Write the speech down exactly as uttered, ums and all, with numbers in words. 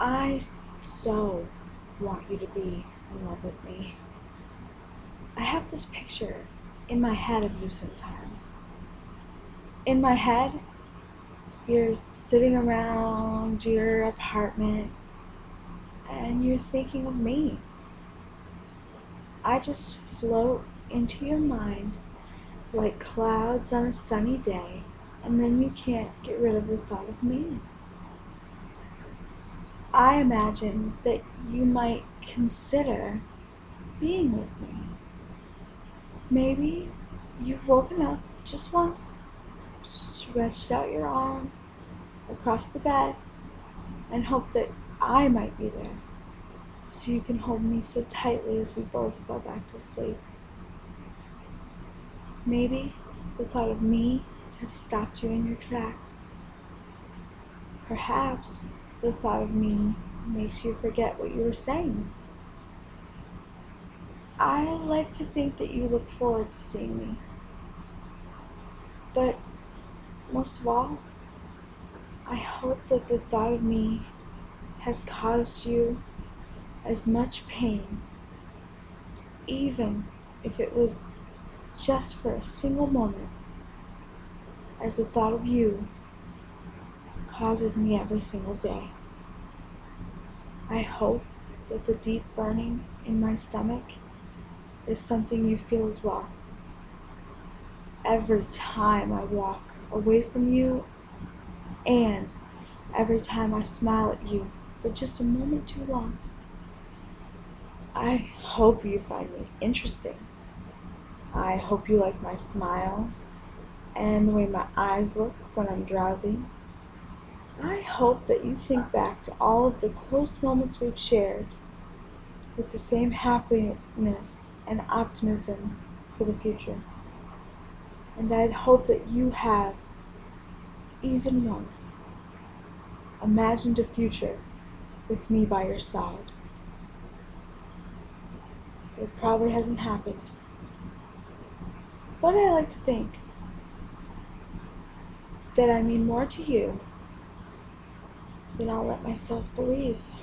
I so want you to be in love with me. I have this picture in my head of you sometimes. In my head, you're sitting around your apartment and you're thinking of me. I just float into your mind like clouds on a sunny day, and then you can't get rid of the thought of me. I imagine that you might consider being with me. Maybe you've woken up just once, stretched out your arm across the bed, and hoped that I might be there so you can hold me so tightly as we both go back to sleep. Maybe the thought of me has stopped you in your tracks. Perhaps the thought of me makes you forget what you were saying. I like to think that you look forward to seeing me. But most of all, I hope that the thought of me has caused you as much pain, even if it was just for a single moment, as the thought of you causes me every single day. I hope that the deep burning in my stomach is something you feel as well. Every time I walk away from you, and every time I smile at you for just a moment too long. I hope you find me interesting. I hope you like my smile and the way my eyes look when I'm drowsy. I hope that you think back to all of the close moments we've shared with the same happiness and optimism for the future. And I hope that you have, even once, imagined a future with me by your side. It probably hasn't happened, but I like to think that I mean more to you than I'll let myself believe.